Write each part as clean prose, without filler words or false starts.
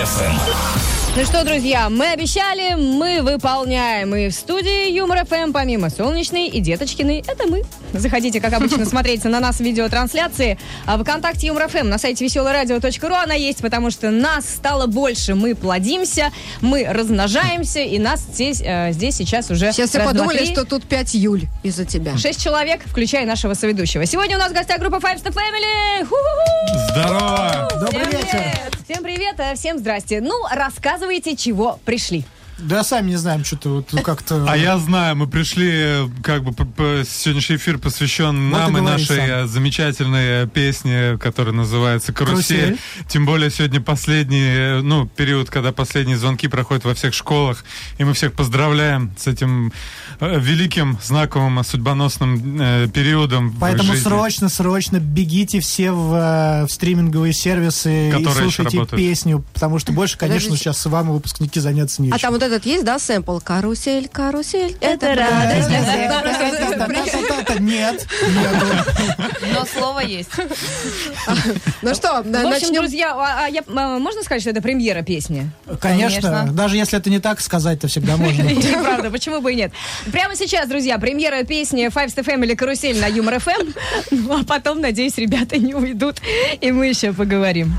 FM. Ну что, друзья, мы обещали, мы выполняем. И в студии Юмор ФМ, помимо Солнечной и Деточкиной, это мы. Заходите, как обычно, смотреть на нас в видеотрансляции. В ВКонтакте Юмор ФМ, на сайте веселорадио.ру она есть, потому что нас стало больше. Мы плодимся, мы размножаемся, и нас здесь сейчас уже... Сейчас все подумали, что тут 5 Юль из-за тебя. 6 человек, включая нашего соведущего. Сегодня у нас в гостях группа Five Star Family. Ху-ху-ху! Здорово! Добрый вечер! Всем привет, всем здрасте. Ну, рассказывайте, чего пришли. Да, сами не знаем, что-то вот как-то... А я знаю, мы пришли, как бы, сегодняшний эфир посвящен вот нам и нашей сам. замечательной песне, которая называется «Карусель». Тем более сегодня последний, период, когда последние звонки проходят во всех школах, и мы всех поздравляем с этим великим, знаковым, судьбоносным периодом. Поэтому срочно бегите все в стриминговые сервисы, которые и слушайте песню, потому что больше, конечно, сейчас с вами выпускники заняться нечем. А там вот этот есть, да, сэмпл? Карусель, карусель, это радость. Нет. Но слово есть. Ну что, В общем, начнем. друзья, можно сказать, что это премьера песни? Конечно. Даже если это не так сказать, то всегда можно. Правда, почему бы и нет? Прямо сейчас, друзья, премьера песни Five Star Family «Карусель» на Юмор ФМ. Ну, а потом, надеюсь, ребята не уйдут, и мы еще поговорим.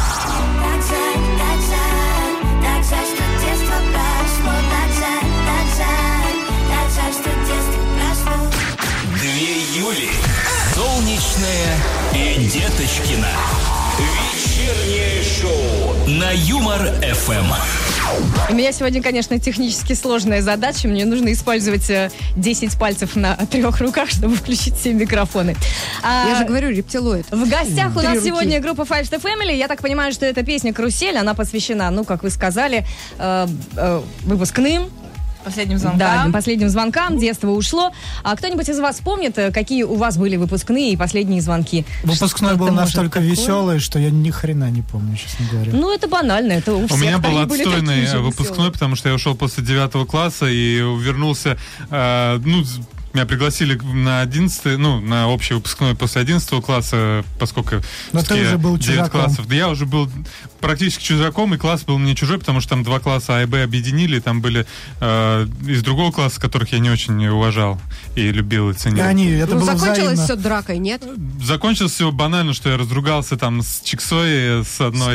Юли, Солнечная и Деточкина. Вечернее шоу на Юмор ФМ. У меня сегодня, конечно, технически сложная задача. Мне нужно использовать 10 пальцев на 3 руках, чтобы включить все микрофоны. Я же говорю, рептилоид. В гостях у нас 3 руки. сегодня группа Five Star Family. Я так понимаю, что эта песня «Карусель», она посвящена, как вы сказали, выпускным. Последним звонкам. Да, последним звонкам, детство ушло. А кто-нибудь из вас помнит, какие у вас были выпускные и последние звонки? Выпускной был настолько веселый, что я ни хрена не помню, честно говоря. Ну, это банально, это у всех. У меня был они были такие отстойный же выпускной, веселые. потому что я ушел после 9 класса и вернулся, меня пригласили на 11, на общий выпускной после 11 класса, поскольку Но ты уже был 9 чужаком. классов. Да я уже был практически чужаком, и класс был мне чужой, потому что там 2 класса А и Б объединили, там были из другого класса, которых я не очень уважал и любил, и ценил. Это было закончилось взаимно. все дракой, нет? Закончилось все банально, что я разругался там с Чиксой, с одной.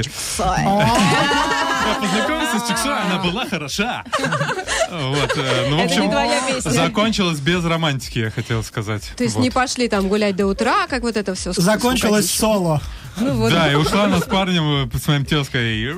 Я познакомился с Чиксой, она была хороша. Вот, в Это не твоя песня. закончилось без романтики, я хотел сказать. То есть Вот. не пошли там гулять до утра, как вот это все. Закончилось соло. Да, и ушла она с парнем, с моим тезкой.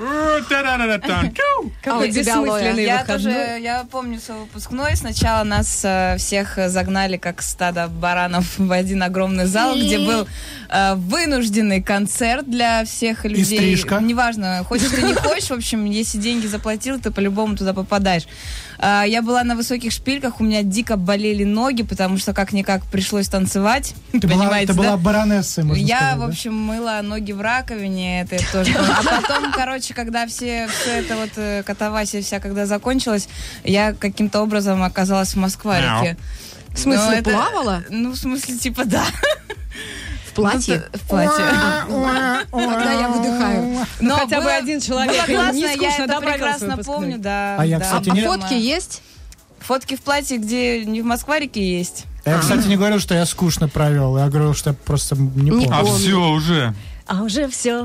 Какой у тебя, Лоя? бессмысленный выходной. Я помню свой выпускной. Сначала нас всех загнали, как стадо баранов, в один огромный зал, где был вынужденный концерт для всех людей. стрижка. Неважно, хочешь ты не хочешь, в общем, если деньги заплатил, ты по-любому туда попадаешь. Я была на высоких шпильках, у меня дико болели ноги, потому что как-никак пришлось танцевать. Ты Понимаете, была да? баронессой, можно Я, сказать, в да? общем, мыла ноги в раковине, это я тоже помню. А потом, когда все это вот катавасия вся, когда закончилась, я каким-то образом оказалась в Москварике. В смысле, Но это- плавала? Ну, в смысле, типа, да. В платье? В платье. Когда я выдыхаю. Но хотя бы было- один человек, было классно, не я скучно это добавил прекрасно свой выпускной. помню, да. А я, да. кстати, А не- фотки есть? Фотки в платье, где не в Москварике есть. Я, кстати, не говорил, что я скучно провел. Я говорил, что я просто не помню. А все уже. А уже все.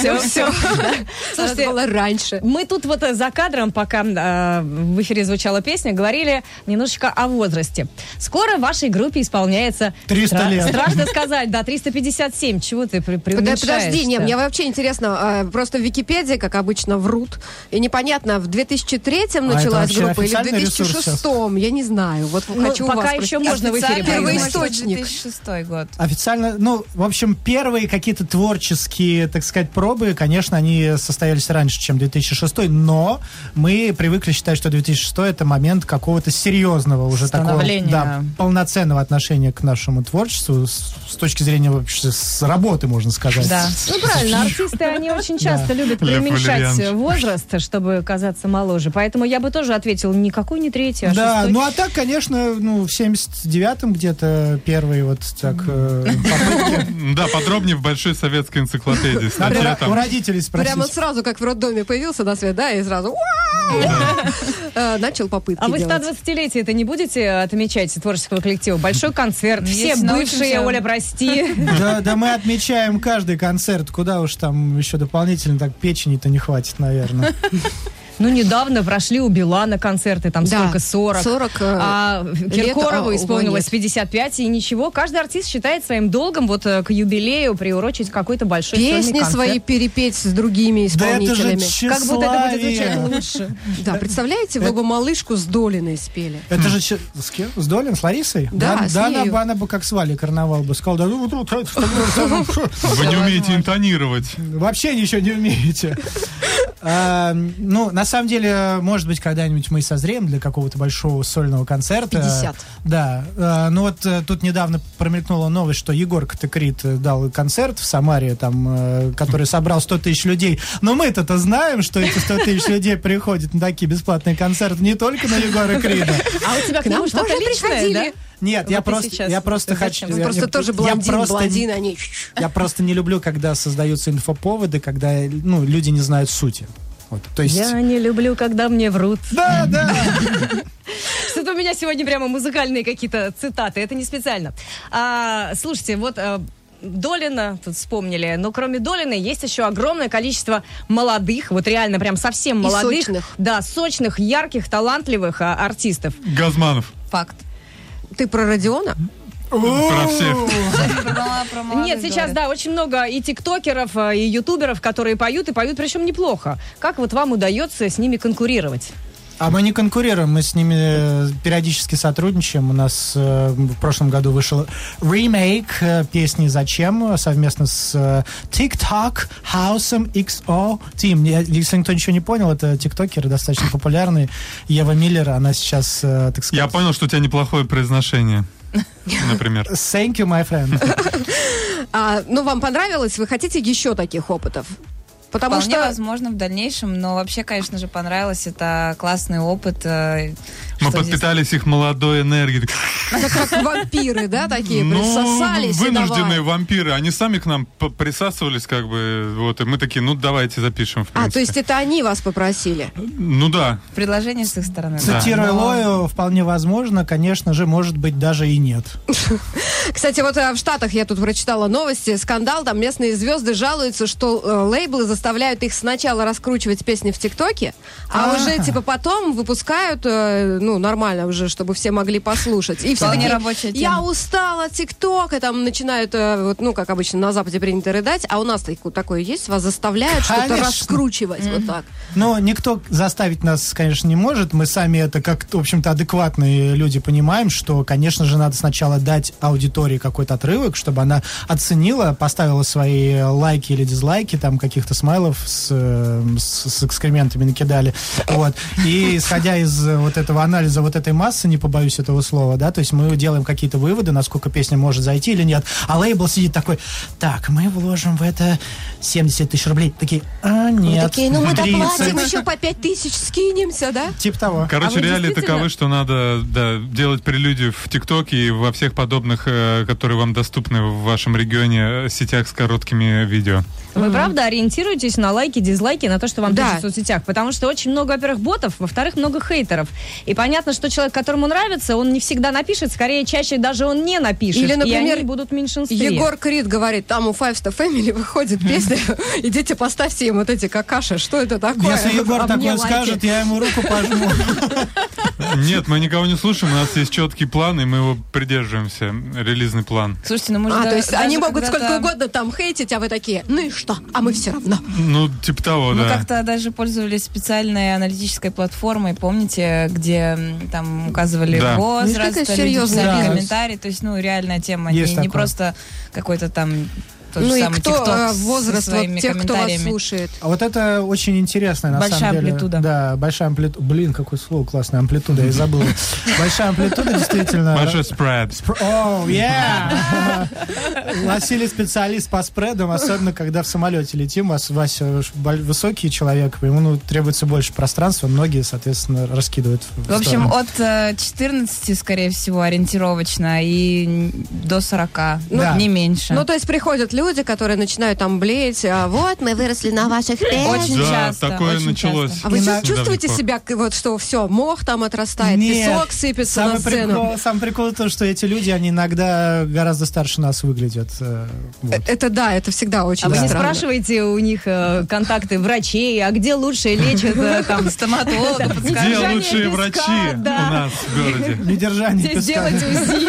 Слушайте, было раньше. Мы тут вот за кадром, пока в эфире звучала песня, говорили немножечко о возрасте. Скоро вашей группе исполняется... 300 лет. Страшно сказать, да, 357. Чего ты преуменьшаешь? Подожди, не, мне вообще интересно, просто в Википедии, как обычно, врут, и непонятно, в 2003-м началась вообще группа или в официальный ресурс 2006-м, я не знаю. Вот хочу у вас пока еще спросить. можно в эфире Официально, проговорить. Первоисточник. 2006 год. Официально, в общем, первые какие-то творческие, так сказать, пробы, конечно, они состоялись раньше, чем 2006, но мы привыкли считать, что 2006 это момент какого-то серьезного уже такого, Становления. да, полноценного отношения к нашему творчеству с точки зрения вообще с работы, можно сказать. Да. Ну, правильно, артисты, они очень часто любят Лев преуменьшать Валерьянович. возраст, чтобы казаться моложе. Поэтому я бы тоже ответила, никакой не 3-й, а 6-й. Да, ну а так, конечно, в 79-м где-то первые вот так попытки. Да, подробнее в большой советской русской энциклопедии. Статья У там. родителей спросить. Прямо сразу, как в роддоме появился на свет, да, и сразу начал попытки А вы делать. 120-летие это не будете отмечать творческого коллектива? Большой концерт, все Если бывшие, научимся. Оля, прости. Да, мы отмечаем каждый концерт. Куда уж там еще дополнительно, так печени-то не хватит, наверное. Ну, недавно прошли у Билана концерты, там Да, сколько, 40. 40, А лет, Киркорову а исполнилось нет. 55, и ничего. Каждый артист считает своим долгом вот к юбилею приурочить какой-то большой сольный Песни концерт. свои перепеть с другими Да это же исполнителями. Как будто это будет звучать тщеславие. лучше. Да, представляете, вы бы малышку с Долиной спели. Это же с кем? С Долин, с Ларисой? Да, с нею. она бы как с Валей карнавал бы сказала, да ну вот это, Вы не умеете интонировать. вообще ничего не умеете. Ну, на самом деле, может быть, когда-нибудь мы созреем для какого-то большого сольного концерта. 50. Да. Ну вот тут недавно промелькнула новость, что Егор Катыкрит дал концерт в Самаре, там, который собрал 100 тысяч людей. Но мы-то знаем, что эти 100 тысяч людей приходят на такие бесплатные концерты не только на Егора Крида. А у тебя к нему нам что-то тоже личное, да? приходили. Нет, Вот я и просто сейчас. хочу... Вы Вы просто тоже блондин, они... Я просто не люблю, когда создаются инфоповоды, когда, ну, люди не знают сути. Вот, то есть... Я не люблю, когда мне врут. Да. Что-то у меня сегодня прямо музыкальные какие-то цитаты. Это не специально. Слушайте, вот Долина тут вспомнили, но кроме Долины есть еще огромное количество молодых, вот реально прям совсем И молодых. сочных. Да, сочных, ярких, талантливых артистов. Газманов. Факт. Ты про Родиона? Про всех. Про молодых Нет, сейчас, говорят. да, очень много и тиктокеров, и ютуберов, которые поют, и поют причем неплохо. Как вот вам удается с ними конкурировать? А мы не конкурируем, мы с ними периодически сотрудничаем. У нас в прошлом году вышел ремейк песни «Зачем» совместно с TikTok House XO Team. Если никто ничего не понял, это тиктокеры достаточно популярные. Ева Миллер, она сейчас, так сказать... Я понял, что у тебя неплохое произношение. Например. Thank you, my friend. Ну, вам понравилось? Вы хотите еще таких опытов? Потому Вполне что... возможно в дальнейшем, но вообще, конечно же, понравилось. Это классный опыт. Мы что подпитались их молодой энергией. Это как вампиры, да, такие? Ну, Присосались и вынужденные давай. вампиры. Они сами к нам присасывались, как бы, вот, и мы такие, ну, давайте запишем, в принципе. То есть это они вас попросили? Ну, да. Предложение с их стороны. Цитируя Но- Лою, вполне возможно, конечно же, может быть, даже и нет. Кстати, вот в Штатах я тут прочитала новости, скандал, там местные звезды жалуются, что лейблы заставляют их сначала раскручивать песни в ТикТоке, а уже, типа, потом выпускают, нормально уже, чтобы все могли послушать. И все Вполне такие, рабочая тема. я устала от ТикТока, там начинают, как обычно на Западе принято рыдать, а у нас такое есть, вас заставляют что-то Конечно. раскручивать, вот так. Но никто заставить нас, конечно, не может. Мы сами это как, в общем-то, адекватные люди понимаем, что, конечно же, надо сначала дать аудитории какой-то отрывок, чтобы она оценила, поставила свои лайки или дизлайки, там каких-то смайлов с экскрементами накидали. Вот. И исходя из вот этого анализа вот этой массы, не побоюсь этого слова, да, то есть мы делаем какие-то выводы, насколько песня может зайти или нет. А лейбл сидит такой, так, мы вложим в это 70 тысяч рублей. Такие, нет, Такие, мы 30. доплатим, еще по 5000 скинемся, да? Типа того. Короче, вы реалии действительно- таковы, что надо делать прелюдию в ТикТоке и во всех подобных, которые вам доступны в вашем регионе, сетях с короткими видео. Вы правда ориентируетесь на лайки, дизлайки, на то, что вам Да. пишут в соцсетях? Потому что очень много, во-первых, ботов, во-вторых, много хейтеров. И понятно, что человек, которому нравится, он не всегда напишет, скорее, чаще даже он не напишет. Или, и например, они будут в меньшинстве. Егор Крид говорит, там у Five Star Family выходит песня, идите поставьте им вот эти какаши, что это такое? Если Егор А мне такое лайки. скажет, я ему руку пожму. Нет, мы никого не слушаем, у нас есть четкий план, и мы его придерживаемся, релизный план. Слушайте, ну мы же То есть даже они могут когда-то- сколько угодно там хейтить, а вы такие, ну и что? А мы все равно. Ну, типа того, Мы да. как-то даже пользовались специальной аналитической платформой, помните, где там указывали Да. возраст, Видишь, какая люди серьезная писали бизнес. комментарии, то есть, реальная тема, Есть не такое. просто какой-то там тот же Ну и самый кто TikTok возраст со вот своими тех, кто вас комментариями. слушает? А вот это очень интересно, на Большая самом деле. амплитуда. Да, большая амплитуда. Блин, какое слово классное, амплитуда, я забыл. Большая амплитуда, действительно. Большой спред. О, yeah! Василий специалист по спредам, особенно когда в самолете летим. Вася высокий человек, ему требуется больше пространства, многие, соответственно, раскидывают. В общем, сторону. от 14, скорее всего, ориентировочно, и до 40, Да. не меньше. Ну, то есть приходят люди, которые начинают там блеять, вот, мы выросли на ваших песнях. Очень Да, часто. такое очень началось. часто. А вы Недавно чувствуете пор. себя, вот что все, мох там отрастает, Нет. песок сыпется на сцену? Самый прикол в том, что эти люди, они иногда гораздо старше нас выглядят. Вот. Это да, это всегда очень А вы не странно. спрашиваете у них контакты врачей, а где лучше лечат там Стоматолога Где Держание лучшие песка, врачи да. у нас в городе? Недержание где песка. сделать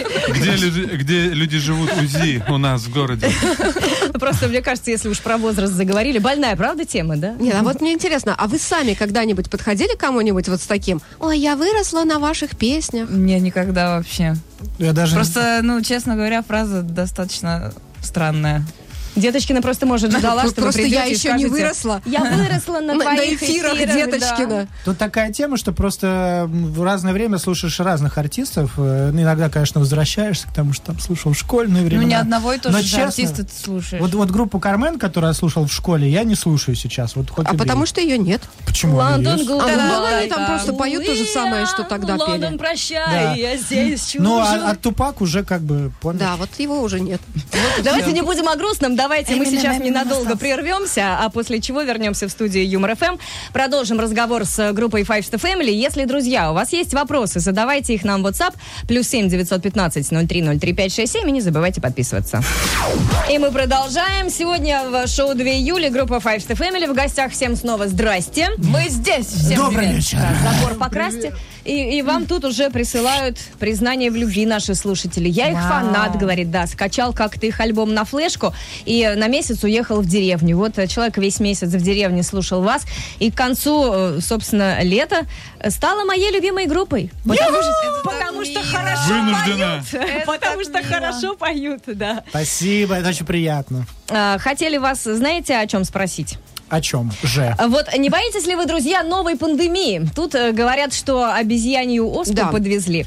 УЗИ? Где люди живут УЗИ у нас в городе? Просто, мне кажется, если уж про возраст заговорили, больная, правда, тема, да? Нет, а вот мне интересно, а вы сами когда-нибудь подходили к кому-нибудь вот с таким? Ой, я выросла на ваших песнях. Не, никогда вообще. Я даже... Просто, ну, честно говоря, фраза достаточно странная. Деточкина просто, может, ждала, что вы Просто я придете и еще не скажете, выросла. Я выросла на твоих эфирах Деточкина. Тут такая тема, что просто в разное время слушаешь разных артистов. Иногда, конечно, возвращаешься к тому, что там слушал в школьные времена. Ну, не одного и того Но же честно, артиста ты слушаешь. Вот группу Кармен, которую я слушал в школе, я не слушаю сейчас. Вот хоть А убей. потому что ее нет. Почему? Лондон, Есть? Goodbye. ну, они там просто поют то же самое, что тогда пели. Лондон, прощай, Да. я здесь чужой. Ну, а Тупак уже как бы помнишь? Да, вот его уже нет. Давайте не будем о грустном, давайте мы сейчас Eminem ненадолго остался. прервемся, а после чего вернемся в студию Юмор ФМ. Продолжим разговор с группой Five Star Family. Если, друзья, у вас есть вопросы, задавайте их нам в WhatsApp +7 915 0303 567 и не забывайте подписываться. И мы продолжаем. Сегодня в шоу 2 июля группа Five Star Family. В гостях всем снова здрасте. Мы здесь. Всем Добрый привет. вечер. Забор покрасьте. И вам тут уже присылают признание в любви наши слушатели. Я их Вау. фанат, говорит, да. Скачал как-то их альбом на флешку и на месяц уехал в деревню. Вот человек весь месяц в деревне слушал вас. И к концу, собственно, лета стала моей любимой группой. Потому что хорошо Вынуждена. поют. Потому так что мило. хорошо поют, да. Спасибо, это очень приятно. Хотели вас, знаете, о чем спросить? О чем же? Вот не боитесь ли вы, друзья, новой пандемии? Тут говорят, что обезьянью оспу Да. подвезли.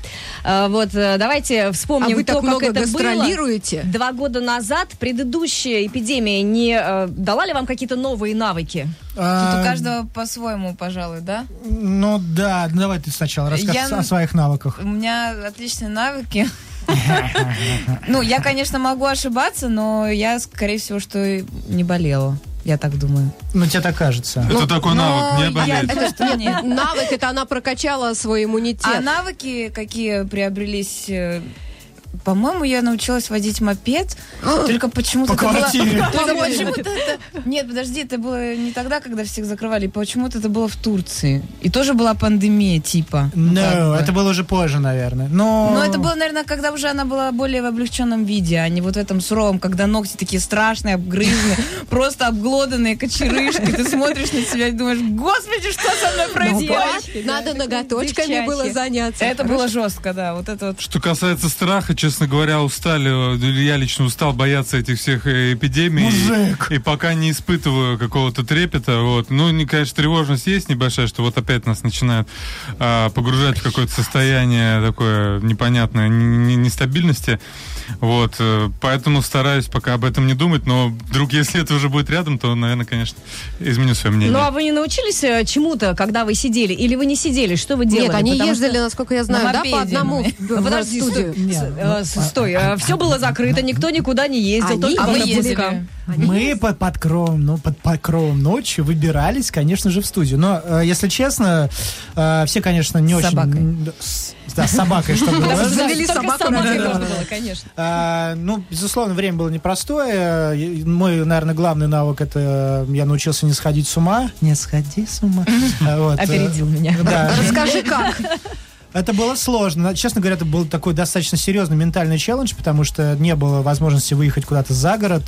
Давайте А вспомним вы так то, как много это было. гастролируете? 2 года назад предыдущая эпидемия не дала ли вам какие-то новые навыки? Тут у каждого по-своему, пожалуй, да? Ну да, давай ты сначала расскажи Я- о своих навыках. У меня отличные навыки. Ну, я, конечно, могу ошибаться, но я, скорее всего, что не болела. Я так думаю. Ну, тебе так кажется. Это такой навык, не болеть. Это нет. Навык, это она прокачала свой иммунитет. А навыки какие приобрелись? По-моему, я научилась водить мопед, только почему-то По это было... квартире. Только почему-то это... Нет, подожди, это было не тогда, когда всех закрывали, почему-то это было в Турции. И тоже была пандемия, типа. Ну, как бы. это было уже позже, наверное. Но это было, наверное, когда уже она была более в облегченном виде, а не вот в этом суровом, когда ногти такие страшные, обгрызанные, просто обглоданные кочерышки. Ты смотришь на себя и думаешь, господи, что со мной происходит? Надо ноготочками девчачьи. было заняться. Это было жестко, да, вот это вот. Что касается страха, честно говоря, я лично устал бояться этих всех эпидемий. Мужик. И пока не испытываю какого-то трепета. Вот. Ну, конечно, тревожность есть небольшая, что вот опять нас начинают погружать в какое-то состояние такое непонятное, нестабильности. Вот. Поэтому стараюсь пока об этом не думать, но вдруг, если это уже будет рядом, то, наверное, конечно, изменю свое мнение. Ну, а вы не научились чему-то, когда вы сидели? Или вы не сидели? Что вы делали? Нет, они Потому ездили, что- насколько я знаю, На да, мопеде. по одному Ну, в подожди, студию. стой, все было закрыто, никто никуда не ездил, Они- только а по мы напускам. Мы под покровом ночи выбирались, конечно же, в студию. Но, если честно, все, конечно, не очень... собакой. Да, с собакой, чтобы... Завели Только собаку с собакой на можно было, конечно. Ну, безусловно, время было непростое. Мой, наверное, главный навык — это я научился не сходить с ума. Не сходи с ума. Вот, Опередил меня. Да. Расскажи, как. Это было сложно. Честно говоря, это был такой достаточно серьезный ментальный челлендж, потому что не было возможности выехать куда-то за город,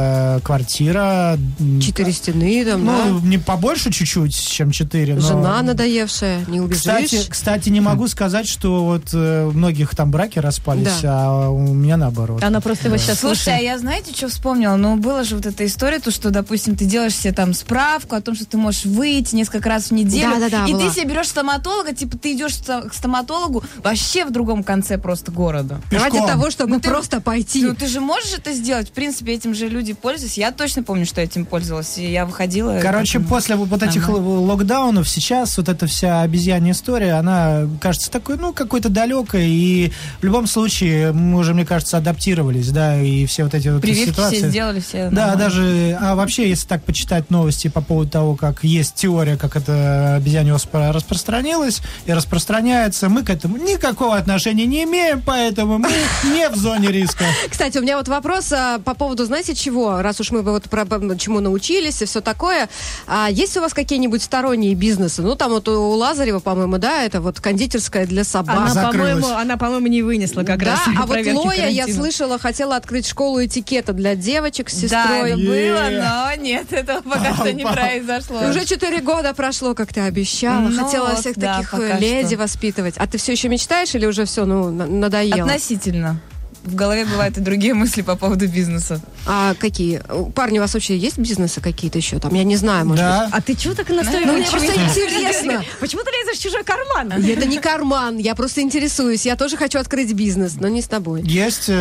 квартира. 4 стены там, Ну, не побольше чуть-чуть, чем 4. да? Жена надоевшая, не убежишь. Кстати, не могу сказать, что вот у многих там браки распались, а у меня наоборот. Она просто его сейчас Слушай, а слушает. я знаете, что вспомнила? Ну, была же вот эта история, то, что, допустим, ты делаешь себе там справку о том, что ты можешь выйти несколько раз в неделю, Да-да-да, и была. ты себе берешь стоматолога, типа ты идешь к стоматологу стоматологу вообще в другом конце просто города. Ради Пешком. того, чтобы Ну, ты- просто пойти. Ну, ты же можешь это сделать. В принципе, этим же люди пользуются. Я точно помню, что я этим пользовалась. И я выходила... Короче, после вот этих локдаунов сейчас вот эта вся обезьянья история, она кажется такой, ну, какой-то далекой, и в любом случае мы уже, мне кажется, адаптировались, да, и все вот эти вот Прививки ситуации. все сделали, все Да, нормально. даже, а вообще, если так почитать новости по поводу того, как есть теория, как эта обезьянья оспа распространилась и распространяется, мы к этому никакого отношения не имеем, поэтому мы не в зоне риска. Кстати, у меня вот вопрос по поводу, знаете, чего? Раз уж мы вот чему научились и все такое. Есть у вас какие-нибудь сторонние бизнесы? Ну, там вот у Лазарева, по-моему, да, это вот кондитерская для собак. закрылась. Она, по-моему, не вынесла как Да, раз а вот проверки Лоя, я карантина. слышала, хотела открыть школу этикета для девочек с Да, сестрой. это было, но нет, этого пока что не произошло. Уже 4 года прошло, как ты обещала. Ну Хотела вот, всех да, таких пока леди что. воспитывать. А ты все еще мечтаешь или уже все, надоело? Относительно. В голове бывают и другие мысли по поводу бизнеса. А какие? Парни, у вас вообще есть бизнесы какие-то еще там? Я не знаю, может быть. Да. А ты чего так настроена? Ну, мне просто интересно. Почему ты лезешь в чужой карман? Это не карман, я просто интересуюсь. Я тоже хочу открыть бизнес, но не с тобой. Есть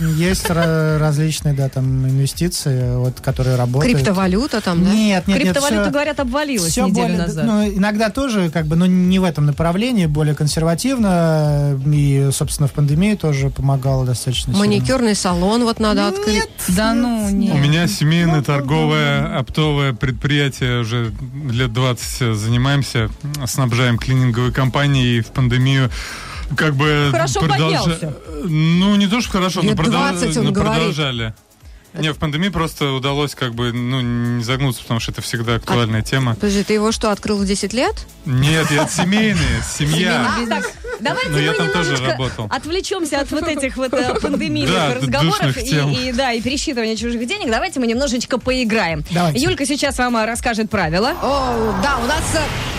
различные, да, там, инвестиции, вот, которые работают. Криптовалюта там, да? Нет, Криптовалюта, всё- говорят, обвалилась всё неделю более, назад. ну, иногда тоже, как бы, но не в этом направлении, более консервативно. И, собственно, в пандемии тоже помогало достаточно сильно. Маникюрный салон вот надо открыть. Да ну, нет. У меня семейное торговое оптовое предприятие, уже лет 20 занимаемся, снабжаем клининговые компании, и в пандемию как бы Хорошо поднялся. Ну, не то, что хорошо, но, Лет 20 он но говорит. продолжали. Не, в пандемии просто удалось как бы, ну, не загнуться, потому что это всегда актуальная тема. Подожди, ты его что, открыл в 10 лет? Нет, я семейный, семья. Так, давайте Но я мы там тоже немножечко работал. отвлечемся от вот этих вот пандемийных Да, разговоров душных тем. и пересчитывания чужих денег. Давайте мы немножечко поиграем. Давайте. Юлька сейчас вам расскажет правила. О, да, у нас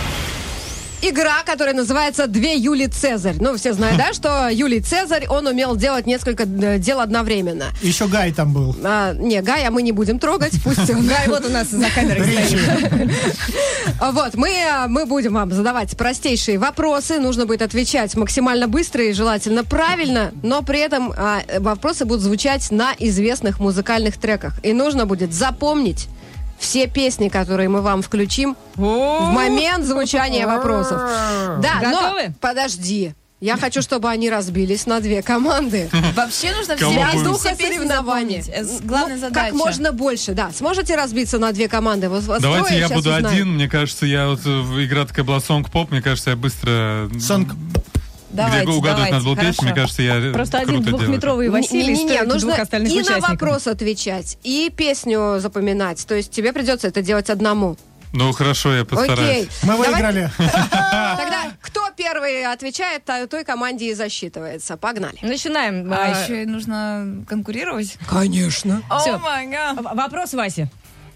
игра, которая называется «Две Юли Цезарь». Ну, все знают, да, что Юлий Цезарь, он умел делать несколько дел одновременно. Еще Гай там был. Не, Гая мы не будем трогать, пусть он... Гай вот у нас за камерой стоит. Вот, мы будем вам задавать простейшие вопросы. Нужно будет отвечать максимально быстро и желательно правильно, но при этом вопросы будут звучать на известных музыкальных треках. И нужно будет запомнить все песни, которые мы вам включим в момент звучания вопросов. Да, Готовы? но подожди. Я хочу, чтобы они разбились на две команды. Вообще нужно Кого все, будем? Духа все песни соревнований. запомнить. Главная Ну, задача. Как можно больше, да. Сможете разбиться на две команды? Вот вас Давайте трое, я сейчас буду узнаем. один. Мне кажется, игра такая была сонг-поп. Мне кажется, я быстро... Сонг. Давайте, где угадывать надо было хорошо. песню, мне кажется, я Просто один круто делаю. двухметровый Василий Не-не-не, стоит нужно двух остальных и на участников. вопрос отвечать, и песню запоминать. То есть тебе придется это делать одному. Ну, хорошо, я постараюсь. Окей. Мы Давай- выиграли. Тогда кто первый отвечает, той команде и засчитывается. Погнали. Начинаем. А еще и нужно конкурировать. Конечно. Всё. О май гад. Вопрос, Вася.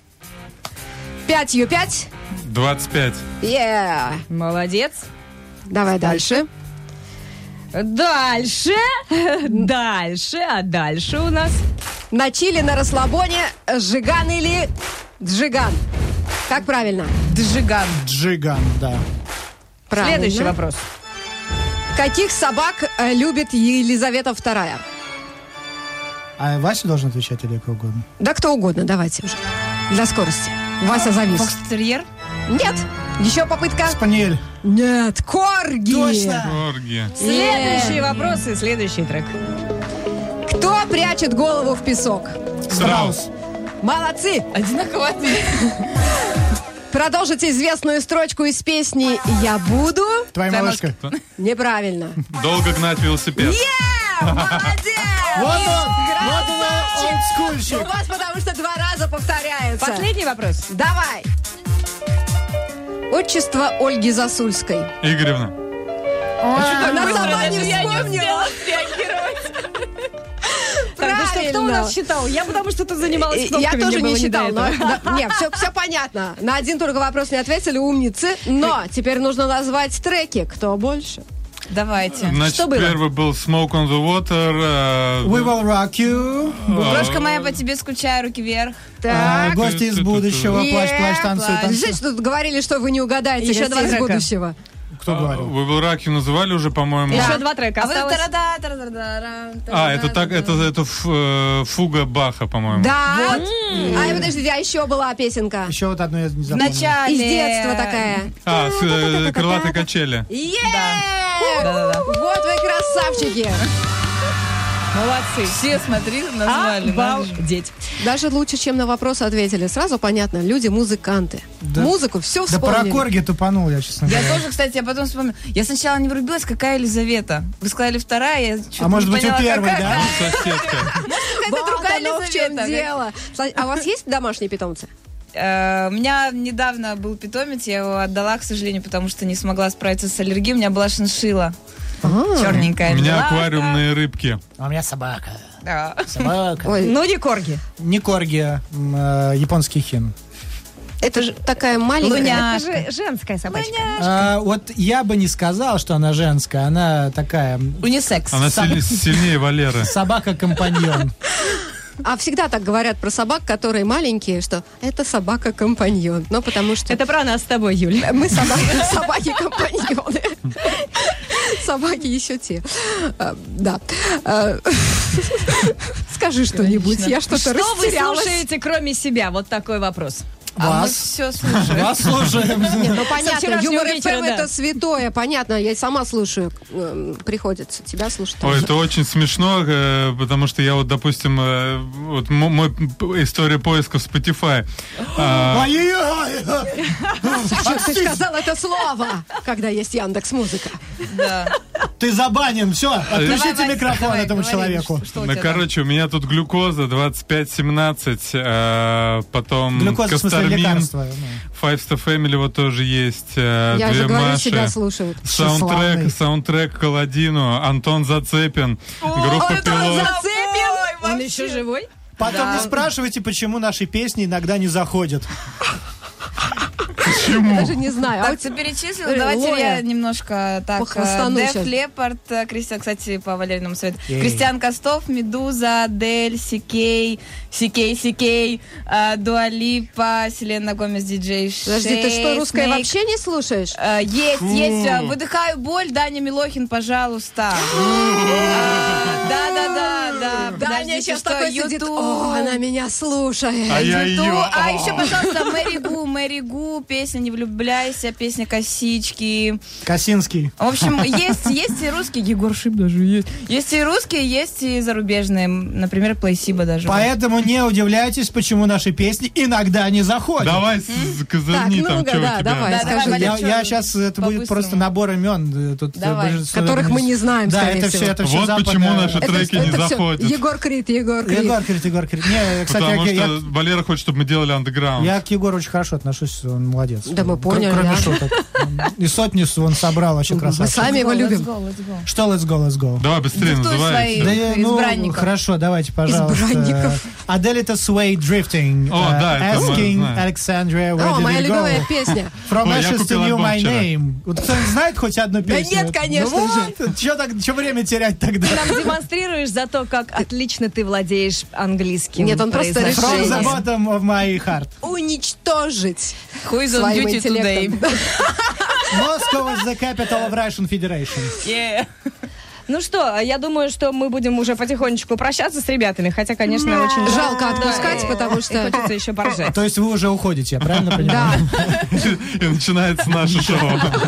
5 Ю5. 25. Yeah. Молодец. Давай дальше. Дальше. Дальше. А дальше у нас... На чили, на расслабоне, Жиган или Джиган? Как правильно? Джиган. Джиган, да. Правильно. Следующий вопрос. Каких собак любит Елизавета II? А Вася должен отвечать или кто угодно? Да кто угодно, давайте уже. Для скорости. Вася завис. Фокстерьер. Нет. Еще попытка. Спаниель. Нет. Корги. Точно. Орги. Следующие вопросы, следующий трек. Кто прячет голову в песок? Страус. Молодцы. Одинаково ответ. Продолжите известную строчку из песни «Я буду». Твоя малышка. Неправильно. Долго гнать велосипед. Молодец. Вот он, У олдскульщик. вас потому что 2 раза повторяется. Последний вопрос. Давай. Отчество Ольги Засульской. Игоревна. Она сама не Я не вспомнила. успела среагировать. Так, ну что, кто у Правильно. нас считал? Я потому что тут занималась Я кнопками, тоже мне было не считал, до этого. но нет, все понятно. На один только вопрос не ответили, умницы. Но теперь нужно назвать треки. Кто больше? Давайте. Значит, Что было? первый был Smoke on the Water. We will rock you. Брошка моя по тебе скучаю, руки вверх. Так. Гости из будущего. Плащ, плащ, танцуй, Плащ. танцуй. Знаете, тут говорили, что вы не угадаете Еще гостей 2 из трека. будущего. Кто говорил? We Will Rock You называли уже, по-моему. Еще 2 трека А вот осталось. Это фуга Баха, по-моему. Да. А, подождите, а еще была песенка. Еще вот одну я не В запомнил. начале... Из детства такая. Крылатые качели. Да-да-да. Вот вы красавчики. Молодцы. Все, смотри, назвали. Обалдеть. Даже лучше, чем на вопрос ответили. Сразу понятно, люди музыканты. Да. Музыку все Да про вспомнили. корги тупанул я, честно Я говоря. тоже, кстати, я потом вспомнила. Я сначала не врубилась, какая Елизавета. Вы сказали вторая, я что-то А может не быть, у поняла, первой, какая. да? Соседка. Какая-то Вот другая оно в чем Елизавета. дело. А у вас есть домашние питомцы? У меня недавно был питомец, я его отдала, к сожалению, потому что не смогла справиться с аллергией. У меня была шиншилла. Черненькая. У меня милашка. аквариумные рыбки. А у меня собака. Да. Собака. Ой, Ну, не корги. Не корги, японский хин. это же такая маленькая. Луня. Это же женская собачка. Вот я бы не сказал, что она женская. Она такая Унисекс. Она сильнее Валеры. собака-компаньон. А всегда так говорят про собак, которые маленькие, что это собака-компаньон. Ну, потому что Это про нас с тобой, Юля. мы собаки-компаньоны. Собаки еще те. Да. Скажи что-нибудь, я что-то Что вы растерялась. слушаете, кроме себя? Вот такой вопрос. А мы Вас. все слушаем. Вас слушаем. Нет, ну понятно, вчерашнего Юмор вечера, ФМ да. это святое, понятно, я сама слушаю, приходится тебя слушать. Ой, это очень смешно, потому что я вот, допустим, вот мой история поиска в Spotify. Ой-ой-ой. Зачем ты сказал это слово, когда есть Яндекс.Музыка? Да. Ты забанен. Все, отключите Давай, микрофон давай, этому говори, человеку. что у Ну, тебя там? короче, у меня тут глюкоза 25-17, потом Глюкоза, в смысле, Кастармин, лекарство. Five Star Family вот тоже есть, Я две же говорю, Маши. себя слушают. Тщеславный. Саундтрек к Аладдину, Антон Зацепин, группа Пилот. Он еще живой? Потом не спрашивайте, почему наши песни иногда не заходят. Почему? Даже не знаю. А Так, у тебя- ты перечислила, давайте Лоя. я немножко так. Похвастану Деф щас. Лепард, Кристиан, кстати, по Валериному совету. Ей. Кристиан Костов, Медуза, Адель, Сикей, Дуа Липа, Селена Гомес, диджей Шей. Подожди, ты что, русское Снейк. вообще не слушаешь? Есть. Выдыхаю боль, Даня Милохин, пожалуйста. Да. Даня Подождите, сейчас что, такой сидит. Ютуб. О, она меня слушает. А я Ютуб. ее. А еще, пожалуйста, Мэри Гу, песня «Не влюбляйся», песня «Косички». Косинский. В общем, есть и русские, Егор Шип даже есть. Есть и русские, есть и зарубежные. Например, Плейсиба даже. Поэтому не удивляйтесь, почему наши песни иногда не заходят. Давай козырни Так, там, ну-ка, что у да, тебя. давай, Да, скажи. давай, Валер. Я сейчас, это будет По-быстрому. просто набор имен. Тут Давай. большинство Которых мы не знаем, Да, скорее это всего. все, это все Вот западное. почему наши Это- треки не это всё. заходят. Егор Крид. Егор Крид. Не, кстати, Потому я- что Валера хочет, чтобы мы делали андеграунд. я к Егору очень хорошо отношусь, он молодец. Да мы поняли, Кроме да. шуток. И сотню он собрал, вообще Мы красавчик. сами его любим. Что let's go? Давай быстрее Диктуй называй. свои. Ну, избранников. хорошо, давайте, пожалуйста. Избранников. Адель это Sway Drifting. О, да, это мы Asking знаем. Alexandria, where О, did моя you любимая go? песня. From Ой, я Ashes to купил New альбом My вчера. Name. Вот кто-нибудь знает хоть одну Да песню? нет, конечно ну, же. вот, Чё время терять тогда? Ты нам демонстрируешь за то, как отлично ты владеешь английским. Нет, он просто From решил the bottom of my heart. уничтожить Who is on своим duty today? интеллектом. Moscow is the capital of Russian Federation. Yeah. Ну что, я думаю, что мы будем уже потихонечку прощаться с ребятами, хотя, конечно, очень Жалко отпускать, потому и что... хочется еще поржать. То есть вы уже уходите, я правильно понимаю? Да. И начинается наше шоу.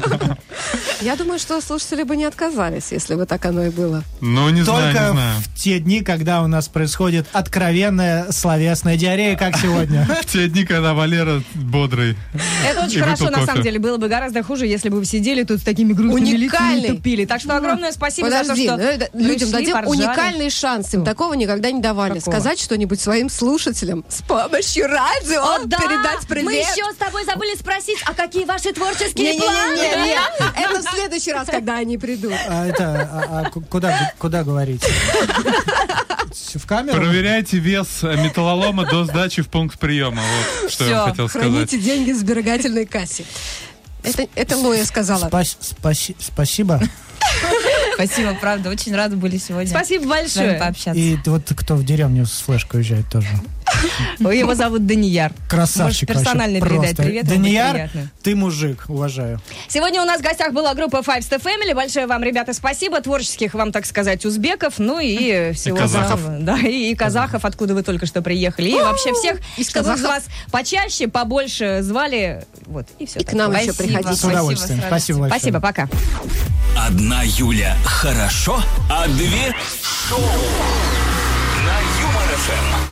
Я думаю, что слушатели бы не отказались, если бы так оно и было. Ну, не знаю, Только не знаю. в те дни, когда у нас происходит откровенная словесная диарея, как сегодня. В те дни, когда Валера бодрый. Это очень И хорошо, выпил на самом кофе. деле. Было бы гораздо хуже, если бы вы сидели тут с такими грустными лицами Уникальный. и тупили. Так что огромное спасибо за Подожди, то, что людям пришли, дадим поржали. уникальный шанс. Им такого никогда не давали. Какого? Сказать что-нибудь своим слушателям с помощью радио, О, да! передать привет. Мы еще с тобой забыли спросить, а какие ваши творческие планы? Не-не-не, это в следующий раз, когда они придут. Куда говорить? В камеру? Проверяйте вес металлолома до сдачи в пункт приема. Вот что я Всё, хотел сказать. Храните деньги в сберегательной кассе. Это Лоя сказала. Спасибо. Спасибо, правда, очень рады были сегодня Спасибо с вами большое. пообщаться. И вот кто в деревню с флешкой уезжает тоже. Его зовут Данияр. Красавчик. Можешь персонально вообще, передать просто. привет. ему будет Данияр, приятно. ты мужик, уважаю. Сегодня у нас в гостях была группа Five Step Family. Большое вам, ребята, спасибо. Творческих вам, так сказать, узбеков, ну и всего казахов. самого. Да, и казахов, откуда вы только что приехали. И вообще всех, чтобы казахов. вас почаще, побольше звали. Вот, и все. И к нам еще приходите. С удовольствием. Спасибо большое. Спасибо, пока. Одна Юля хорошо, а две шоу.